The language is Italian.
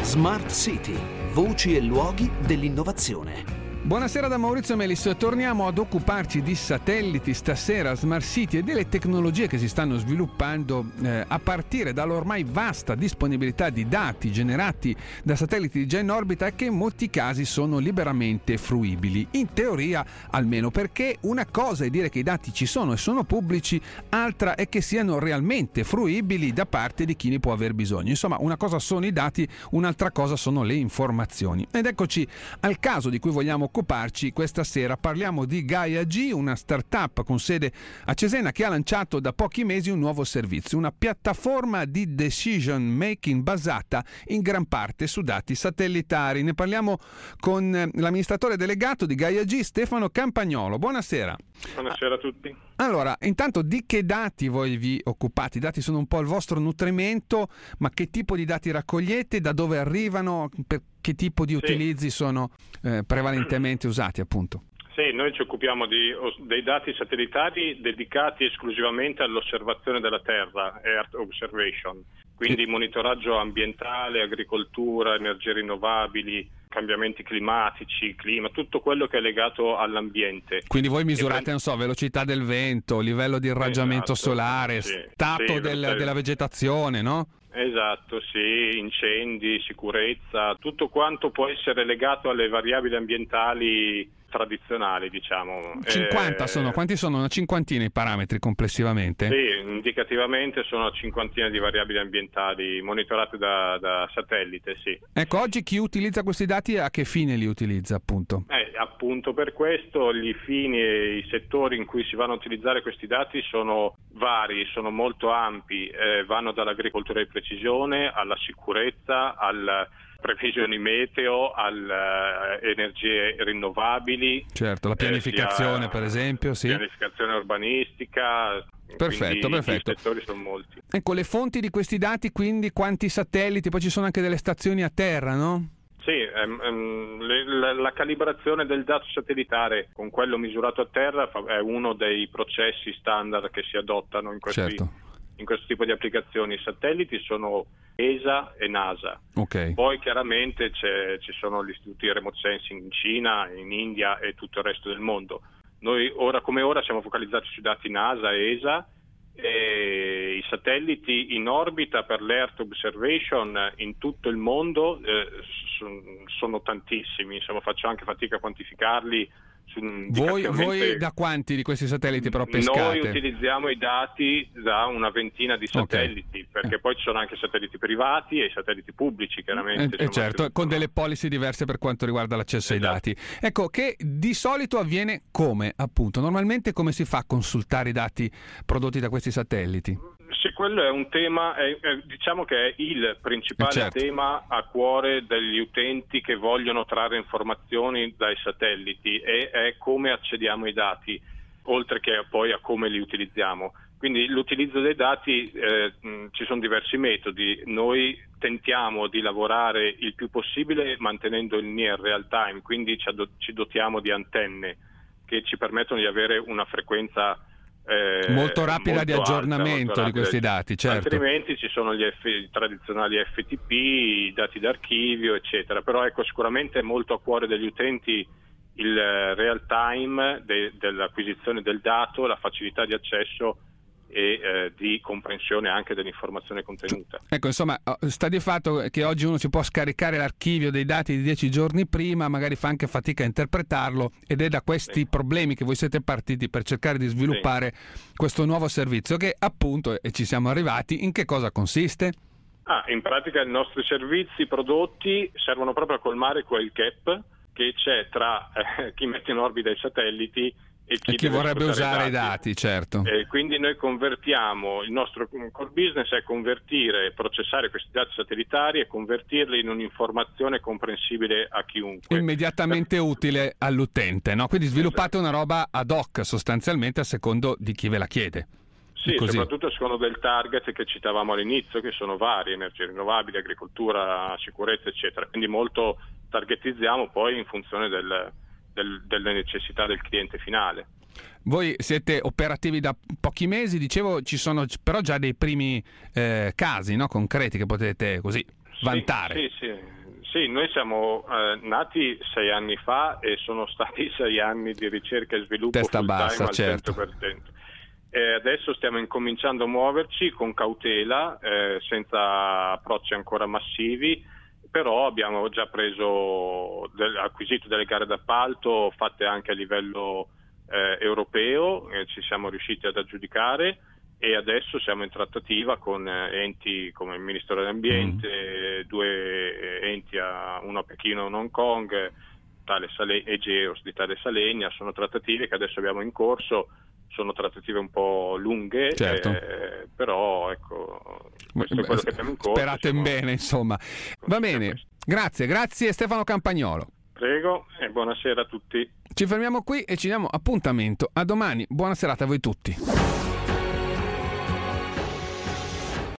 Smart City, voci e luoghi dell'innovazione. Buonasera da Maurizio Melis, torniamo ad occuparci di satelliti stasera, Smart City e delle tecnologie che si stanno sviluppando a partire dall'ormai vasta disponibilità di dati generati da satelliti già in orbita e che in molti casi sono liberamente fruibili, in teoria almeno, perché una cosa è dire che i dati ci sono e sono pubblici, altra è che siano realmente fruibili da parte di chi ne può aver bisogno. Insomma, una cosa sono i dati, un'altra cosa sono le informazioni. Ed eccoci al caso di cui vogliamo occuparci questa sera. Parliamo di Gaia G, una startup con sede a Cesena che ha lanciato da pochi mesi un nuovo servizio, una piattaforma di decision making basata in gran parte su dati satellitari. Ne parliamo con l'amministratore delegato di Gaia G, Stefano Campagnolo. Buonasera. Buonasera a tutti. Allora, intanto di che dati voi vi occupate? I dati sono un po' il vostro nutrimento, ma che tipo di dati raccogliete? Da dove arrivano? Per che tipo di utilizzi sono prevalentemente usati, appunto? Sì, noi ci occupiamo dei dati satellitari dedicati esclusivamente all'osservazione della Terra, Earth Observation, quindi monitoraggio ambientale, agricoltura, energie rinnovabili, cambiamenti climatici, clima, tutto quello che è legato all'ambiente. Quindi voi misurate, non so, velocità del vento, livello di irraggiamento solare, stato della vegetazione, no? Esatto, sì, incendi, sicurezza, tutto quanto può essere legato alle variabili ambientali tradizionali, diciamo. 50 sono, quanti sono? Una cinquantina i parametri complessivamente? Sì, indicativamente sono una cinquantina di variabili ambientali monitorate da satellite, sì. Ecco, oggi chi utilizza questi dati a che fine li utilizza, appunto? Appunto per questo i fini e i settori in cui si vanno a utilizzare questi dati sono vari, sono molto ampi, vanno dall'agricoltura di precisione alla sicurezza, alle previsioni meteo, alle energie rinnovabili. Certo, la pianificazione per esempio, sì. Pianificazione urbanistica. Perfetto. I settori sono molti. Ecco, le fonti di questi dati, quindi quanti satelliti, poi ci sono anche delle stazioni a terra, no? Sì, la calibrazione del dato satellitare con quello misurato a terra è uno dei processi standard che si adottano in questo tipo di applicazioni. I satelliti sono ESA e NASA. Okay. Poi chiaramente ci sono gli istituti di remote sensing in Cina, in India e tutto il resto del mondo. Noi ora come ora siamo focalizzati sui dati NASA e ESA, e i satelliti in orbita per l'Earth Observation in tutto il mondo sono tantissimi, insomma faccio anche fatica a quantificarli. Voi da quanti di questi satelliti però pescate? Noi utilizziamo i dati da una ventina di satelliti, perché poi ci sono anche satelliti privati e i satelliti pubblici, chiaramente. Certo, con delle policy diverse per quanto riguarda l'accesso ai dati. Ecco, che di solito avviene come, appunto? Normalmente come si fa a consultare i dati prodotti da questi satelliti? Sì, quello è un tema, diciamo che è il principale tema a cuore degli utenti che vogliono trarre informazioni dai satelliti, e è come accediamo ai dati, oltre che poi a come li utilizziamo. Quindi l'utilizzo dei dati, ci sono diversi metodi. Noi tentiamo di lavorare il più possibile mantenendo il near real time, quindi ci dotiamo di antenne che ci permettono di avere una frequenza molto rapida di aggiornamento di questi dati, certo. Altrimenti ci sono i tradizionali FTP, i dati d'archivio, eccetera. Però ecco, sicuramente è molto a cuore degli utenti il real time dell'acquisizione del dato, la facilità di accesso e di comprensione anche dell'informazione contenuta. Ecco, insomma, sta di fatto che oggi uno si può scaricare l'archivio dei dati di 10 giorni prima, magari fa anche fatica a interpretarlo, ed è da questi problemi che voi siete partiti per cercare di sviluppare questo nuovo servizio che appunto, e ci siamo arrivati, in che cosa consiste? In pratica i nostri servizi prodotti servono proprio a colmare quel gap che c'è tra chi mette in orbita i satelliti e chi vorrebbe usare i dati, certo. Quindi noi convertiamo, il nostro core business è convertire, processare questi dati satellitari e convertirli in un'informazione comprensibile a chiunque. Immediatamente utile all'utente, no? Quindi sviluppate una roba ad hoc sostanzialmente a secondo di chi ve la chiede. Sì, soprattutto a secondo del target che citavamo all'inizio, che sono vari, energie rinnovabili, agricoltura, sicurezza, eccetera. Quindi molto targetizziamo poi in funzione delle necessità del cliente finale. Voi siete operativi da pochi mesi, dicevo, ci sono però già dei primi casi, no, concreti che potete così vantare. Sì, noi siamo nati 6 anni fa e sono stati 6 anni di ricerca e sviluppo testa full bassa, time al certo. 100%. Adesso stiamo incominciando a muoverci con cautela, senza approcci ancora massivi, però abbiamo già acquisito delle gare d'appalto fatte anche a livello europeo, ci siamo riusciti ad aggiudicare e adesso siamo in trattativa con enti come il Ministero dell'Ambiente, 2 enti, uno a Pechino e uno a Hong Kong, e Geos di Tale Salegna. Sono trattative che adesso abbiamo in corso, sono trattative un po' lunghe, certo. Però ecco, questo è quello che abbiamo in corso. Sperate bene, insomma. Va bene, grazie Stefano Campagnolo. Prego e buonasera a tutti. Ci fermiamo qui e ci diamo appuntamento a domani. Buona serata a voi tutti.